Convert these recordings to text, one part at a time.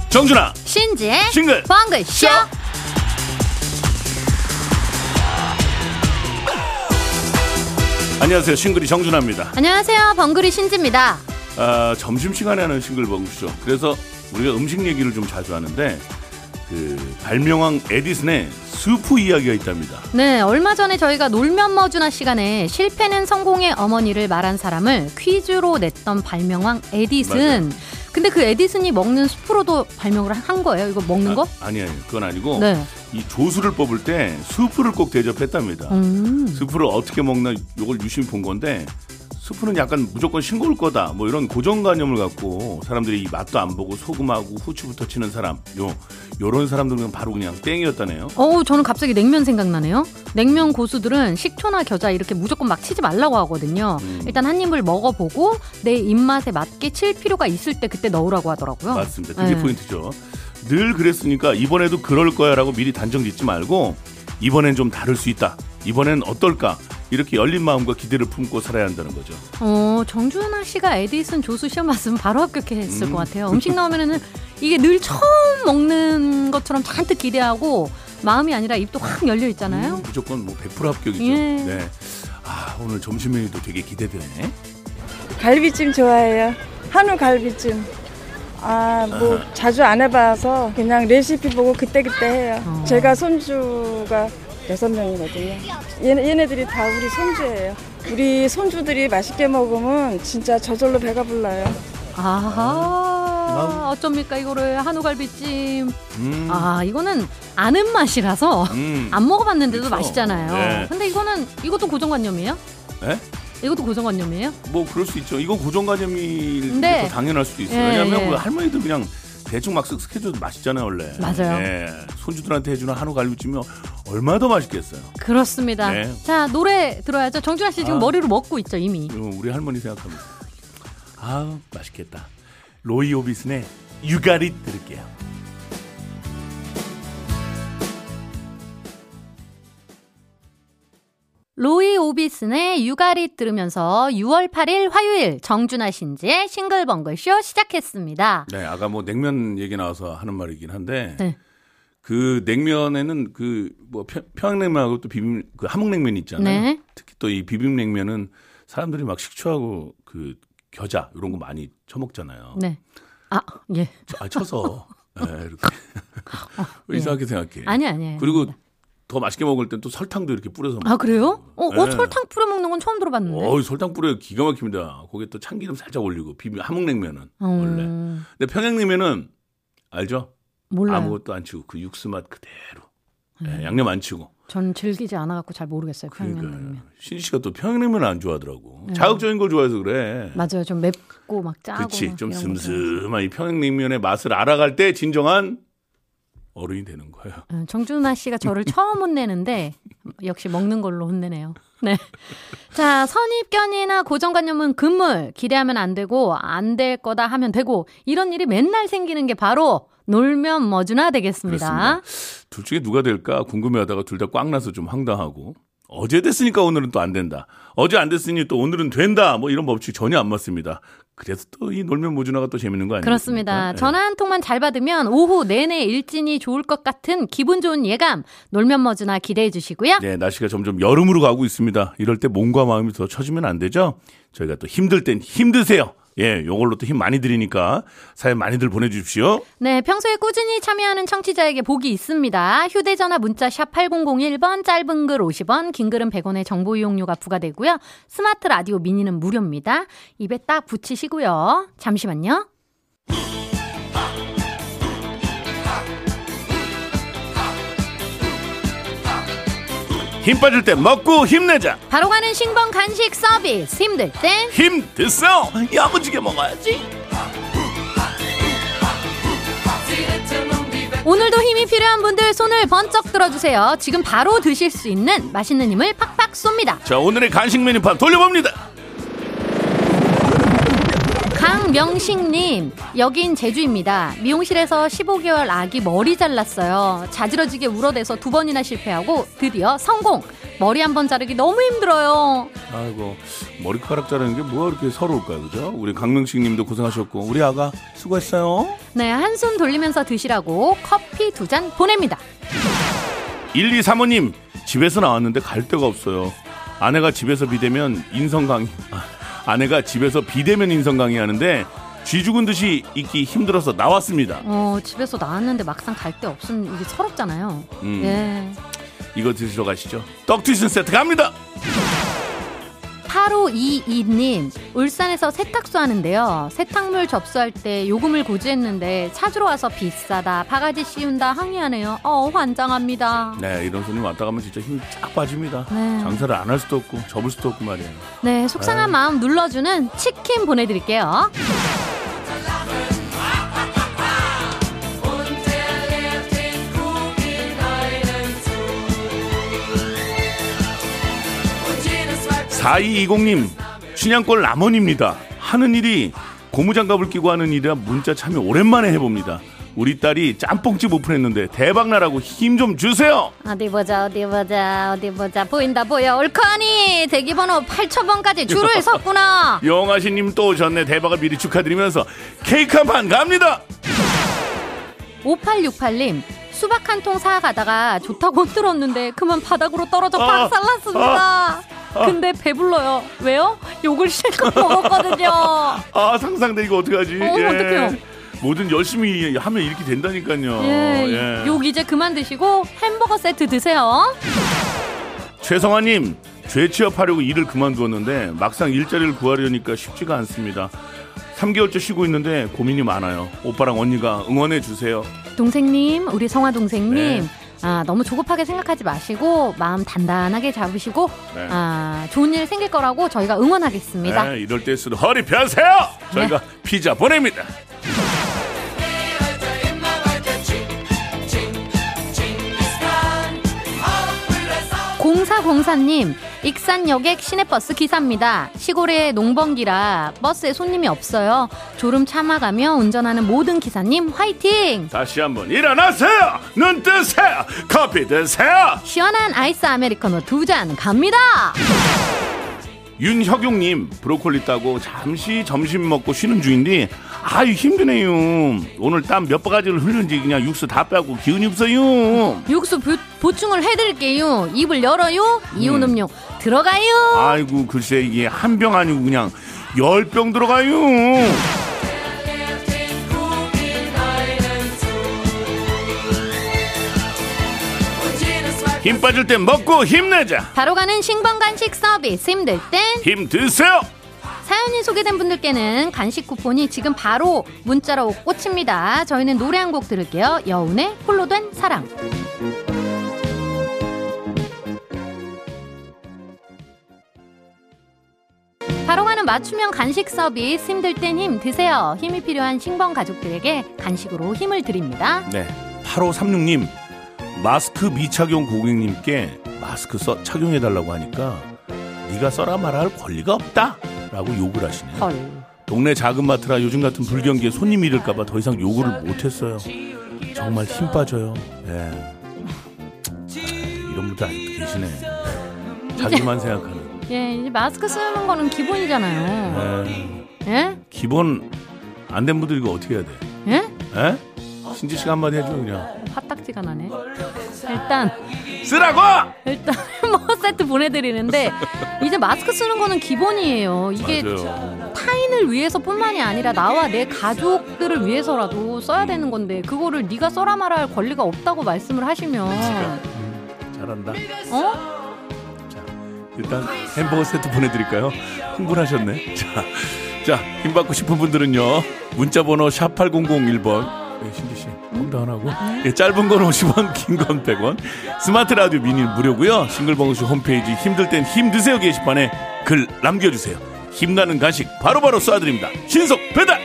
정준하 신지의 싱글 벙글쇼. 안녕하세요. 싱글이 정준하입니다. 안녕하세요. 벙글이 신지입니다. 점심시간에 하는 싱글 벙글쇼. 그래서 우리가 음식 얘기를 좀 자주 하는데 그 발명왕 에디슨의 수프 이야기가 있답니다. 네, 얼마 전에 저희가 놀면 뭐주나 시간에 실패는 성공의 어머니를 말한 사람을 퀴즈로 냈던 발명왕 에디슨. 맞아요. 근데 그 에디슨이 먹는 수프로도 발명을 한 거예요? 이거 먹는 거? 아니에요. 그건 아니고 네. 이 조수를 뽑을 때 수프를 꼭 대접했답니다. 수프를 어떻게 먹나 이걸 유심히 본 건데 수프는 약간 무조건 싱거울 거다 뭐 이런 고정관념을 갖고 사람들이 이 맛도 안 보고 소금하고 후추부터 치는 사람 요런 사람들은 바로 그냥 땡이었다네요. 저는 갑자기 냉면 생각나네요. 냉면 고수들은 식초나 겨자 이렇게 무조건 막 치지 말라고 하거든요. 일단 한 입을 먹어보고 내 입맛에 맞게 칠 필요가 있을 때 그때 넣으라고 하더라고요. 맞습니다. 그게 네. 포인트죠. 늘 그랬으니까 이번에도 그럴 거야라고 미리 단정 짓지 말고 이번엔 좀 다를 수 있다. 이번엔 어떨까? 이렇게 열린 마음과 기대를 품고 살아야 한다는 거죠. 정준하 씨가 에디슨 조수 시험 봤으면 바로 합격했을 것 같아요. 음식 나오면은 이게 늘 처음 먹는 것처럼 잔뜩 기대하고 마음이 아니라 입도 확 열려 있잖아요. 무조건 뭐 100% 합격이죠. 예. 네. 오늘 점심 메뉴도 되게 기대되네. 갈비찜 좋아해요. 한우 갈비찜. 자주 안 해봐서 그냥 레시피 보고 그때그때 해요. 제가 손주가 6명이거든요. 얘네들이 다 우리 손주예요. 우리 손주들이 맛있게 먹으면 진짜 저절로 배가 불러요. 아하, 어쩝니까 이거를 한우갈비찜. 이거는 아는 맛이라서 안 먹어봤는데도 그렇죠. 맛있잖아요. 네. 근데 이것도 고정관념이에요? 네? 이것도 고정관념이에요? 뭐 그럴 수 있죠. 이건 고정관념이 더 당연할 수도 있어요. 왜냐하면 할머니들 그냥 대충 막 쓱쓱 해줘도 맛있잖아요 원래. 맞아요. 네. 손주들한테 해주는 한우 갈비찜이 얼마나 더 맛있겠어요. 그렇습니다. 네. 자, 노래 들어야죠. 정준하 씨 지금 머리로 먹고 있죠 이미. 우리 할머니 생각합니다. 맛있겠다. 로이 오비슨의 You Got It 들을게요. 로이 오비슨의 유가릿 들으면서 6월 8일 화요일 정준하 신지의 싱글벙글쇼 시작했습니다. 네, 아까 뭐 냉면 얘기 나와서 하는 말이긴 한데 네. 그 냉면에는 평양냉면하고 또 함흥냉면 있잖아요. 네. 특히 또 이 비빔냉면은 사람들이 막 식초하고 그 겨자 이런 거 많이 쳐먹잖아요. 네. 예. 쳐서 네, 이렇게 이상하게 생각해. 아니에요. 그리고 더 맛있게 먹을 땐 또 설탕도 이렇게 뿌려서 먹어요. 그래요? 네. 설탕 뿌려 먹는 건 처음 들어봤는데. 설탕 뿌려 기가 막힙니다. 거기에 또 참기름 살짝 올리고 함흥냉면은 원래. 근데 평양냉면은 알죠? 몰라요. 아무것도 안 치고 그 육수 맛 그대로. 네, 양념 안 치고. 전 즐기지 않아갖고 잘 모르겠어요. 평양냉면. 그러니까 신지 씨가 또 평양냉면을 안 좋아하더라고. 네. 자극적인 걸 좋아해서 그래. 맞아요. 좀 맵고 막 짜고. 그렇지. 좀 슴슴한 이 평양냉면의 맛을 알아갈 때 진정한 어른이 되는 거예요. 정준하 씨가 저를 처음 혼내는데 역시 먹는 걸로 혼내네요. 네. 자, 선입견이나 고정관념은 금물. 기대하면 안 되고 안 될 거다 하면 되고 이런 일이 맨날 생기는 게 바로 놀면 뭐주나 되겠습니다. 그렇습니다. 둘 중에 누가 될까 궁금해하다가 둘 다 꽉 나서 좀 황당하고 어제 됐으니까 오늘은 또 안 된다. 어제 안 됐으니 또 오늘은 된다. 뭐 이런 법칙 전혀 안 맞습니다. 그래서 또 이 놀면 모주나가 또 재밌는 거 아니에요? 그렇습니다. 전화 한 통만 잘 받으면 오후 내내 일진이 좋을 것 같은 기분 좋은 예감 놀면 뭐주나 기대해 주시고요. 네, 날씨가 점점 여름으로 가고 있습니다. 이럴 때 몸과 마음이 더 처지면 안 되죠? 저희가 또 힘들 땐 힘드세요. 예, 요걸로 또 힘 많이 드리니까 사연 많이들 보내주십시오. 네, 평소에 꾸준히 참여하는 청취자에게 복이 있습니다. 휴대전화 문자 샵 8001번, 짧은 글 50원, 긴 글은 100원의 정보 이용료가 부과되고요. 스마트 라디오 미니는 무료입니다. 입에 딱 붙이시고요. 잠시만요. 힘 빠질 때 먹고 힘내자. 바로 가는 싱벙 간식 서비스. 힘들 땐 힘 드세요. 야무지게 먹어야지. 오늘도 힘이 필요한 분들 손을 번쩍 들어주세요. 지금 바로 드실 수 있는 맛있는 힘을 팍팍 쏩니다. 자, 오늘의 간식 메뉴판 돌려봅니다. 강명식님, 여긴 제주입니다. 미용실에서 15개월 아기 머리 잘랐어요. 자지러지게 울어대서 2번이나 실패하고 드디어 성공. 머리 한 번 자르기 너무 힘들어요. 아이고, 머리카락 자르는 게 뭐가 그렇게 서러울까요, 그죠? 우리 강명식님도 고생하셨고 우리 아가 수고했어요. 네, 한숨 돌리면서 드시라고 커피 2잔 보냅니다. 1235님, 집에서 나왔는데 갈 데가 없어요. 아내가 집에서 비대면 인성 강의 하는데 쥐 죽은 듯이 있기 힘들어서 나왔습니다. 집에서 나왔는데 막상 갈 데 없으면 이게 서럽잖아요. 예. 이거 드시러 가시죠. 떡튀순 세트 갑니다. 8522님, 울산에서 세탁소 하는데요. 세탁물 접수할 때 요금을 고지했는데 찾으러 와서 비싸다, 바가지 씌운다 항의하네요. 환장합니다. 네, 이런 손님 왔다 가면 진짜 힘이 쫙 빠집니다. 네. 장사를 안 할 수도 없고 접을 수도 없고 말이에요. 네, 속상한 마음 눌러주는 치킨 보내드릴게요. (4220님) 춘향골 남원입니다. 하는 일이 고무장갑을 끼고 하는 일이라 문자 참여 오랜만에 해봅니다. 우리 딸이 짬뽕집 오픈했는데 대박나라고 힘 좀 주세요. 어디 보자 보인다 보여. 올커니 대기번호 8000번까지 줄을 섰구나. 영아신님 또 오셨네. 대박을 미리 축하드리면서 케이크 한 판 갑니다. 5868님, 수박 한 통 사가다가 좋다고 흔들었는데 그만 바닥으로 떨어져 박살났습니다. 근데 배불러요. 왜요? 욕을 실컷 먹었거든요. 상상돼. 이거 어떡하지? 어떡해요? 뭐든 열심히 하면 이렇게 된다니까요. 예. 욕 이제 그만 드시고 햄버거 세트 드세요. 최성아님, 재취업하려고 일을 그만두었는데 막상 일자리를 구하려니까 쉽지가 않습니다. 3개월째 쉬고 있는데 고민이 많아요. 오빠랑 언니가 응원해 주세요. 동생님, 우리 성아 동생님, 네. 너무 조급하게 생각하지 마시고 마음 단단하게 잡으시고 네. 좋은 일 생길 거라고 저희가 응원하겠습니다. 네, 이럴 때일수록 허리 펴세요. 저희가 피자 보냅니다. 0404님, 익산 여객 시내버스 기사입니다. 시골에 농번기라 버스에 손님이 없어요. 졸음 참아가며 운전하는 모든 기사님 화이팅! 다시 한번 일어나세요. 눈 뜨세요. 커피 드세요. 시원한 아이스 아메리카노 2잔 갑니다. 윤혁용님, 브로콜리 따고 잠시 점심 먹고 쉬는 중인데 아유 힘드네요. 오늘 땀 몇 바가지를 흘렸는지 그냥 육수 다 빼고 기운이 없어요. 육수 보충을 해드릴게요. 입을 열어요. 이온 음료 들어가요. 아이고 글쎄 이게 한 병 아니고 그냥 10병 들어가요. 힘 빠질 땐 먹고 힘내자. 바로 가는 신번간식 서비스, 힘들 땐 힘 드세요. 사연이 소개된 분들께는 간식 쿠폰이 지금 바로 문자로 꽂힙니다. 저희는 노래 한 곡 들을게요. 여운의 홀로 된 사랑. 바로 가는 맞춤형 간식 서비스, 힘들 땐 힘 드세요. 힘이 필요한 신번 가족들에게 간식으로 힘을 드립니다. 네, 8536님, 마스크 미착용 고객님께 마스크 착용해달라고 하니까 네가 써라 말할 권리가 없다 라고 욕을 하시네요. 헐. 동네 작은 마트라 요즘 같은 불경기에 손님 잃을까봐 더 이상 요구를 못했어요. 정말 힘 빠져요. 예. 이런 분들 아직도 계시네. 자기만 생각하는. 예, 이제 마스크 쓰는 거는 기본이잖아요. 예? 기본 안 된 분들 이거 어떻게 해야 돼? 예? 예? 신지 씨가 한마디 해줘 그냥. 화딱지가 나네. 일단 쓰라고! 일단 햄버거 세트 보내드리는데 이제 마스크 쓰는 거는 기본이에요. 이게 맞아요. 타인을 위해서뿐만이 아니라 나와 내 가족들을 위해서라도 써야 되는 건데 그거를 네가 써라 말할 권리가 없다고 말씀을 하시면 잘한다. 자, 일단 햄버거 세트 보내드릴까요? 흥분하셨네. 자, 힘받고 싶은 분들은요, 문자번호 샵8001번. 네, 신지씨 컴다운하고, 짧은 건 50원, 긴 건 100원, 스마트 라디오 미니 무료고요. 싱글벙글 홈페이지 힘들 땐 힘드세요 게시판에 글 남겨주세요. 힘나는 간식 바로바로 쏴드립니다. 신속 배달.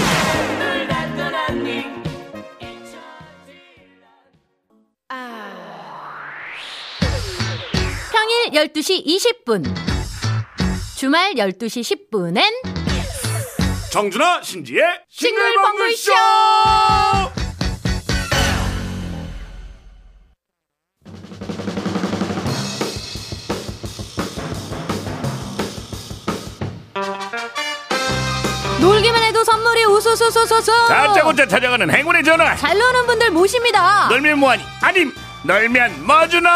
평일 12시 20분, 주말 12시 10분엔 정준하 신지의 싱글벙글쇼. 놀기만 해도 선물이 우수수수수수. 다짜고짜 찾아가는 행운의 전화. 잘 노는 분들 모십니다. 놀면 뭐하니? 아님 놀면 뭐 주노?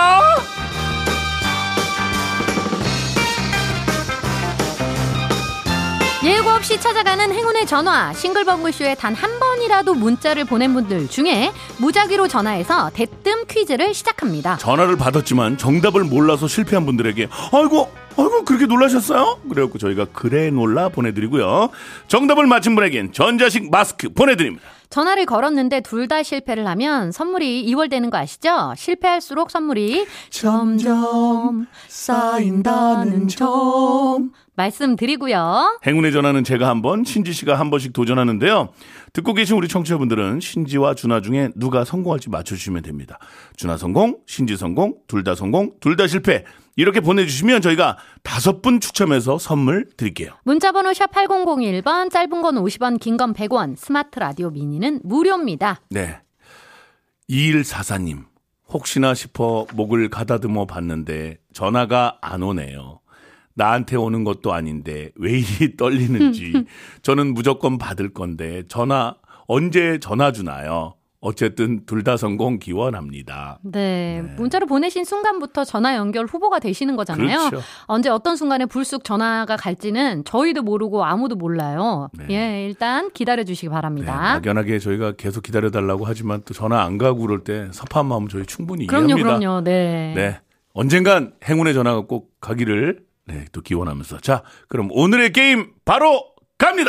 예고 없이 찾아가는 행운의 전화. 싱글벙글쇼에 단 한 번이라도 문자를 보낸 분들 중에 무작위로 전화해서 대뜸 퀴즈를 시작합니다. 전화를 받았지만 정답을 몰라서 실패한 분들에게 아이고 그렇게 놀라셨어요? 그래갖고 저희가 그래 놀라 보내드리고요. 정답을 맞힌 분에겐 전자식 마스크 보내드립니다. 전화를 걸었는데 둘 다 실패를 하면 선물이 2월 되는 거 아시죠? 실패할수록 선물이 점점 쌓인다는 점 말씀드리고요. 행운의 전화는 제가 한 번, 신지 씨가 한 번씩 도전하는데요. 듣고 계신 우리 청취자분들은 신지와 준하 중에 누가 성공할지 맞춰주시면 됩니다. 준하 성공, 신지 성공, 둘 다 성공, 둘 다 실패. 이렇게 보내주시면 저희가 5분 추첨해서 선물 드릴게요. 문자번호 샵 8001번, 짧은 건 50원, 긴 건 100원, 스마트 라디오 미니는 무료입니다. 네. 2144님, 혹시나 싶어 목을 가다듬어 봤는데 전화가 안 오네요. 나한테 오는 것도 아닌데 왜 이리 떨리는지. 저는 무조건 받을 건데 언제 전화 주나요? 어쨌든 둘 다 성공 기원합니다. 네, 문자를 보내신 순간부터 전화 연결 후보가 되시는 거잖아요. 그렇죠. 언제 어떤 순간에 불쑥 전화가 갈지는 저희도 모르고 아무도 몰라요. 네. 예, 일단 기다려주시기 바랍니다. 네, 막연하게 저희가 계속 기다려달라고 하지만 또 전화 안 가고 그럴 때 섭한 마음 저희 충분히 이해합니다. 그럼요. 네. 언젠간 행운의 전화가 꼭 가기를 또 기원하면서. 자, 그럼 오늘의 게임 바로 갑니다.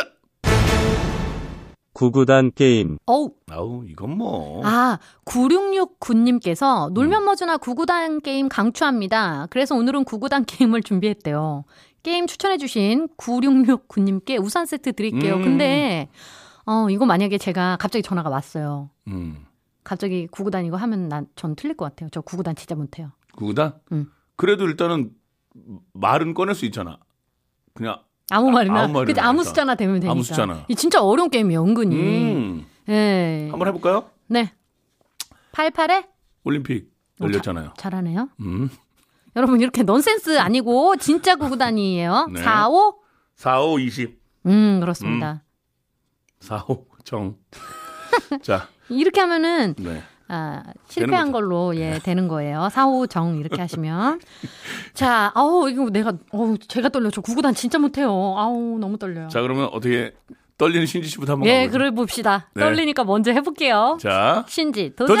구구단 게임. 이건 뭐. 9669님께서 놀면 뭐주나 구구단 게임 강추합니다. 그래서 오늘은 구구단 게임을 준비했대요. 게임 추천해주신 9669님께 우산 세트 드릴게요. 근데, 이거 만약에 제가 갑자기 전화가 왔어요. 갑자기 구구단 이거 하면 전 틀릴 것 같아요. 저 구구단 진짜 못해요. 구구단? 그래도 일단은 말은 꺼낼 수 있잖아. 그냥. 아무 말이나. 그치, 아무 숫자나 되면 되니까. 아무 숫자나. 이 진짜 어려운 게임이에요, 은근히. 네. 한번 해볼까요? 네. 88에? 올림픽 열렸잖아요. 잘하네요. 여러분, 이렇게 넌센스 아니고, 진짜 구구단이에요. 네. 45? 20. 그렇습니다. 45, 정. 자. 이렇게 하면은, 네. 실패한 걸로, 되는 거예요. 45정, 이렇게 하시면. 자, 이거 제가 떨려. 저 구구단 진짜 못해요. 너무 떨려요. 자, 그러면 어떻게, 떨리는 신지 씨부터 한번 가보죠. 그래 봅시다. 네. 떨리니까 먼저 해볼게요. 자. 신지, 도전!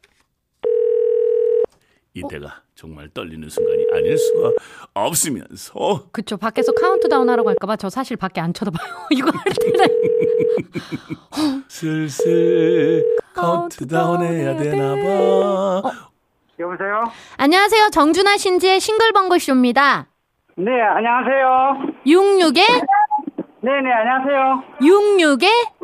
이때가 정말 떨리는 순간이 아닐 수가 없으면서. 그쵸. 밖에서 카운트다운 하라고 할까봐 저 사실 밖에 안 쳐다봐요. 이거 할 때는. 슬슬 카운트다운 해야 되나봐. 여보세요? 안녕하세요. 정준하 신지의 싱글벙글쇼입니다. 네, 안녕하세요. 66에? 네네, 안녕하세요. 66에?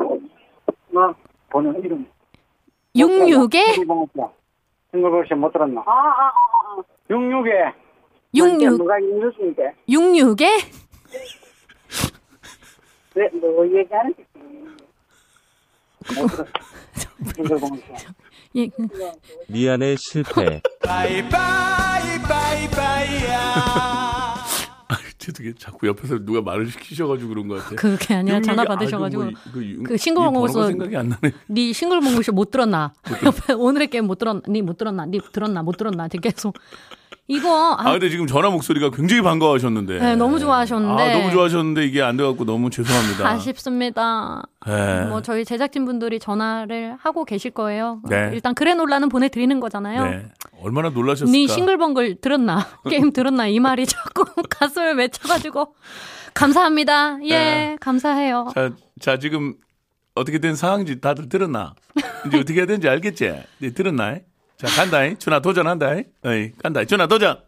번호 이름. 66에? 싱글벙글쇼 못 들었나? 66에. 66. 누가 66인데? 66에? 네, 뭐 얘기하는지. 못 들었어. 싱글벙글쇼. 미안해 실패. 어떻게 자꾸 옆에서 누가 말을 시키셔가지고 그런 것 같아. 그게 아니라 전화 받으셔가지고 그 싱글벙글쇼 생각이 안 나네. 네 싱글벙글쇼 못 들었나? 옆에 오늘의 게임 못 들었나? 네 못 들었나? 네 들었나? 못 들었나? 계속 이거. 근데 지금 전화 목소리가 굉장히 반가워하셨는데. 네, 너무 좋아하셨는데. 너무 좋아하셨는데 이게 안 돼갖고 너무 죄송합니다. 아쉽습니다. 네. 뭐 저희 제작진분들이 전화를 하고 계실 거예요. 네. 일단 그래놀라는 보내드리는 거잖아요. 네. 얼마나 놀라셨을까. 네 싱글벙글 들었나? 게임 들었나? 이 말이 자꾸 가슴을 맺혀가지고. 감사합니다. 네. 감사해요. 자, 지금 어떻게 된 상황인지 다들 들었나? 이제 어떻게 해야 되는지 알겠지? 네, 들었나? 자, 간다. 준하 도전한다. 간다. 준하 도전.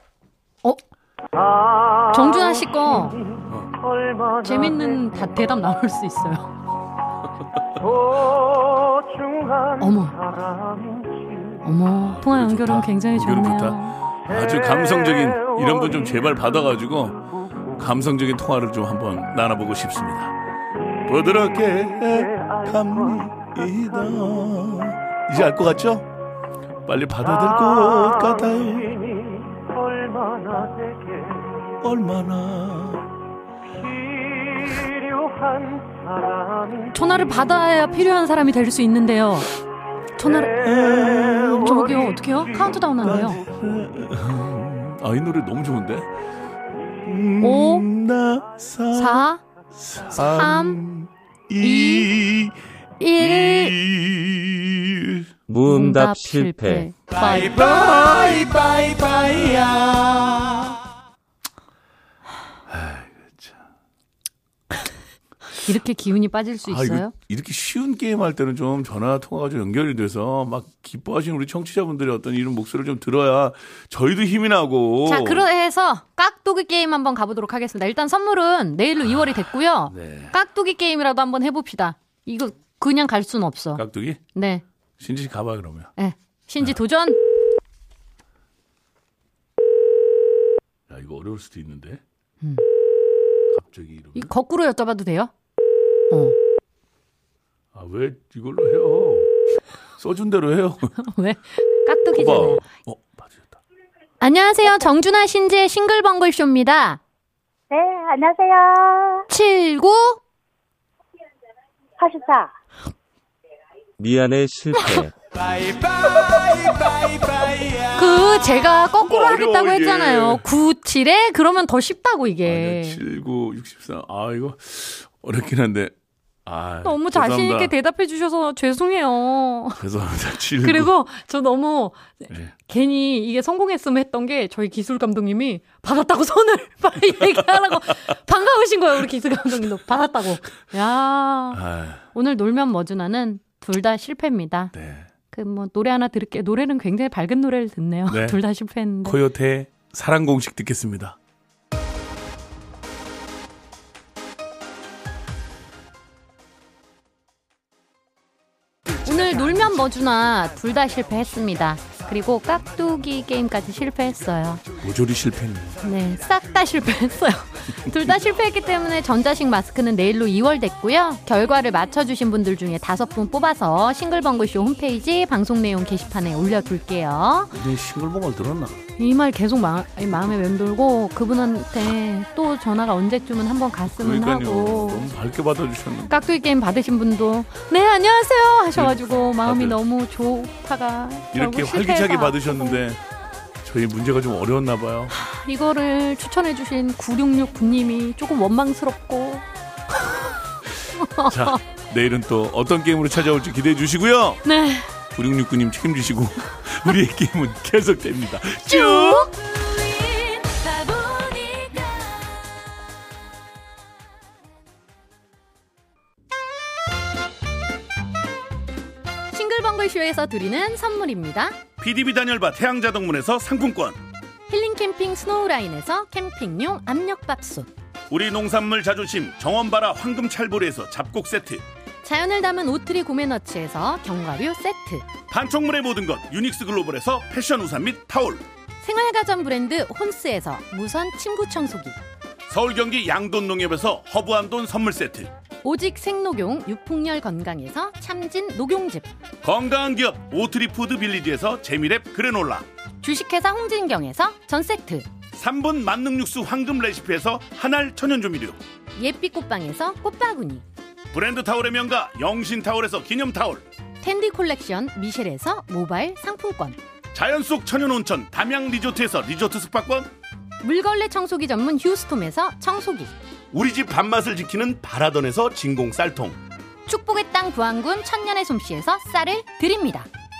정준하 씨 거 재밌는 대답 나올 수 있어요. 어머, 통화 연결은 굉장히 좋네요. 아주 감성적인 이런 분 좀 제발 받아가지고 감성적인 통화를 좀 한번 나눠보고 싶습니다. 부드럽게 갑니다. 이제 알 것 같죠? 빨리 받아들 것 같아요. 얼마나 전화를 받아야 필요한 사람이 될 수 있는데요. 전화를 저기요 어떡해요? 카운트다운 한대요. 이 노래 너무 좋은데. 5 4 3 2 1 무응답 실패. 바이바이바이바이야. 이렇게 기운이 빠질 수 있어요? 이렇게 쉬운 게임 할 때는 좀 전화 통화가 좀 연결이 돼서 막 기뻐하시는 우리 청취자분들의 어떤 이런 목소리를 좀 들어야 저희도 힘이 나고. 자, 그래서 깍두기 게임 한번 가보도록 하겠습니다. 일단 선물은 내일로 2월이 됐고요. 네. 깍두기 게임이라도 한번 해봅시다. 이거 그냥 갈 수는 없어. 깍두기? 네. 신지 씨 가봐 그러면. 네. 신지 도전. 야 이거 어려울 수도 있는데. 갑자기 이러면. 이 거꾸로 여쭤봐도 돼요? 왜 이걸로 해요? 써준 대로 해요. 왜? 깍두기잖아요. 맞았다. 안녕하세요. 정준하 신지의 싱글벙글 쇼입니다. 네, 안녕하세요. 79 84. 미안해 실패. 제가 거꾸로 하겠다고 어려워, 이게. 했잖아요. 97에 그러면 더 쉽다고 이게. 79, 64. 이거 어렵긴 한데. 너무 자신 있게 대답해 주셔서 죄송해요. 죄송합니다. 79. 그리고 저 너무 네. 괜히 이게 성공했으면 했던 게 저희 기술 감독님이 받았다고 손을 빨리 얘기하라고 반가우신 거예요. 우리 기술 감독님도 받았다고. 야 오늘 놀면 뭐주나는 둘 다 실패입니다. 네. 노래 하나 들을게요. 노래는 굉장히 밝은 노래를 듣네요. 네. 둘 다 실패했는데. 코요태 사랑 공식 듣겠습니다. 오늘 놀면 뭐주나 둘 다 실패했습니다. 그리고 깍두기 게임까지 실패했어요. 모조리 실패입니다. 네, 싹 다 실패했어요. 둘 다 실패했기 때문에 전자식 마스크는 내일로 2월 됐고요. 결과를 맞춰주신 분들 중에 5분 뽑아서 싱글벙글쇼 홈페이지 방송 내용 게시판에 올려둘게요. 근데 싱글벙글 들었나? 이 말 계속 마음에 맴돌고 그분한테 또 전화가 언제쯤은 한번 갔으면 그러니까요. 하고 너무 밝게 받아주셨는데. 깍두기 게임 받으신 분도 네 안녕하세요 하셔가지고 마음이 다들 너무 좋다가 이렇게 결국 활기차게 실패해서 받으셨는데 저희 문제가 좀 어려웠나 봐요. 이거를 추천해주신 966분님이 조금 원망스럽고 자, 내일은 또 어떤 게임으로 찾아올지 기대해 주시고요. 네 9669님 책임지시고 우리의 게임은 계속됩니다. 쭉! 싱글벙글쇼에서 드리는 선물입니다. PDB 단열바 태양자동문에서 상품권, 힐링캠핑 스노우라인에서 캠핑용 압력밥솥, 우리 농산물 자존심 정원바라 황금찰보리에서 잡곡 세트, 자연을 담은 오트리 고메너츠에서 견과류 세트, 판촉물의 모든 것 유닉스 글로벌에서 패션 우산 및 타올, 생활가전 브랜드 혼스에서 무선 침구 청소기, 서울 경기 양돈농협에서 허브한돈 선물 세트, 오직 생녹용 유풍열 건강에서 참진 녹용즙, 건강한 기업 오트리푸드 빌리지에서 재미랩 그래놀라, 주식회사 홍진경에서 전세트, 3분 만능 육수 황금 레시피에서 한알 천연조미료, 예빛 꽃방에서 꽃바구니, 브랜드 타올의 명가 영신 타올에서 기념 타올, 텐디 콜렉션 미셸에서 모바일 상품권, 자연 속 천연 온천 담양 리조트에서 리조트 숙박권, 물걸레 청소기 전문 휴스톰에서 청소기, 우리 집 밥맛을 지키는 바라던에서 진공 쌀통, 축복의 땅 부안군 천년의 솜씨에서 쌀을 드립니다.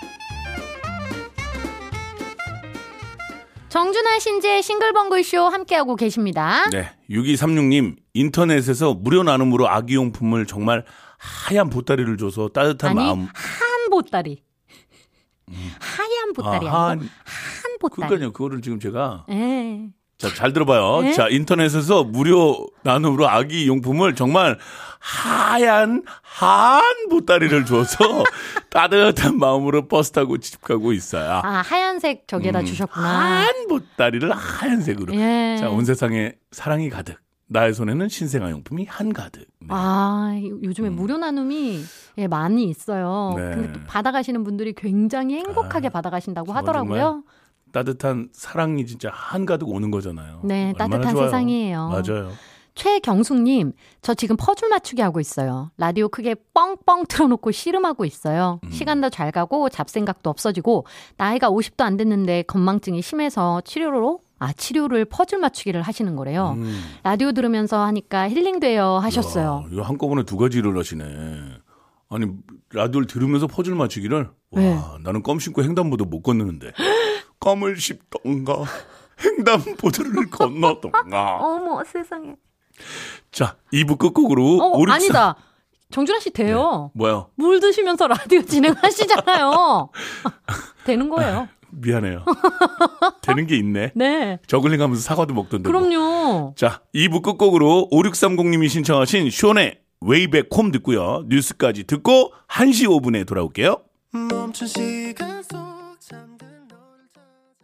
정준하 신지의 싱글벙글쇼 함께하고 계십니다. 네, 6236님 인터넷에서 무료 나눔으로 아기용품을 정말 하얀 보따리를 줘서 따뜻한 마음. 한 보따리. 하얀 보따리 아니고 한 보따리. 그러니까요. 그거를 지금 제가 네. 자, 잘 들어봐요. 네? 자, 인터넷에서 무료 나눔으로 아기 용품을 정말 한 보따리를 줘서 따뜻한 마음으로 버스 타고 집 가고 있어요. 아, 하얀색 저기에다 주셨구나. 한 보따리를 하얀색으로. 예. 자, 온 세상에 사랑이 가득. 나의 손에는 신생아용품이 한가득. 네. 요즘에 무료 나눔이 많이 있어요. 네. 근데 또 받아가시는 분들이 굉장히 행복하게 받아가신다고 하더라고요. 따뜻한 사랑이 진짜 한가득 오는 거잖아요. 네, 얼마나 따뜻한 좋아요. 세상이에요. 맞아요. 최경숙님, 저 지금 퍼즐 맞추기 하고 있어요. 라디오 크게 뻥뻥 틀어놓고 씨름하고 있어요. 시간도 잘 가고 잡생각도 없어지고 나이가 50도 안 됐는데 건망증이 심해서 치료를 퍼즐 맞추기를 하시는 거래요. 라디오 들으면서 하니까 힐링돼요 하셨어요. 이야, 이거 한꺼번에 두 가지를 하시네. 아니 라디오를 들으면서 퍼즐 맞추기를 네. 나는 껌 신고 횡단보도 못 건너는데 껌을 씹던가 횡단보도를 건너던가. 어머 세상에. 자 2부 끝곡으로 아니다. 정준하 씨 돼요. 네. 뭐요? 물 드시면서 라디오 진행하시잖아요. 되는 거예요. 미안해요. 되는 게 있네. 네. 저글링 하면서 사과도 먹던데. 그럼요. 자 2부 끝곡으로 5630님이 신청하신 쇼네 웨이백 홈 듣고요. 뉴스까지 듣고 1시 5분에 돌아올게요. 멈춘 시간